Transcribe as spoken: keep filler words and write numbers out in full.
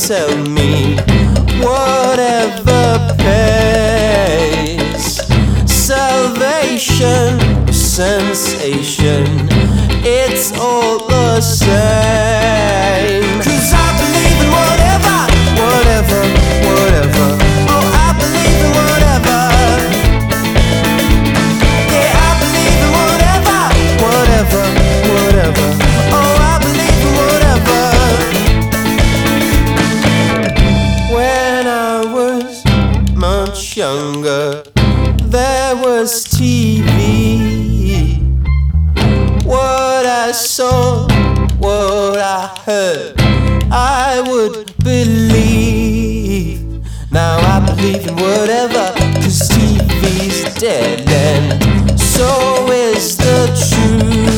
tell me whatever pays. Salvation, sensation, it's all the same. Cause I believe in whatever, whatever, whatever. Oh, I believe in whatever. Yeah, I believe in whatever, whatever, whatever. Oh, I believe in whatever. When I was much younger, there was T V. What I saw, what I heard, I would believe. Now I believe in whatever, cause T V's dead and so is the truth.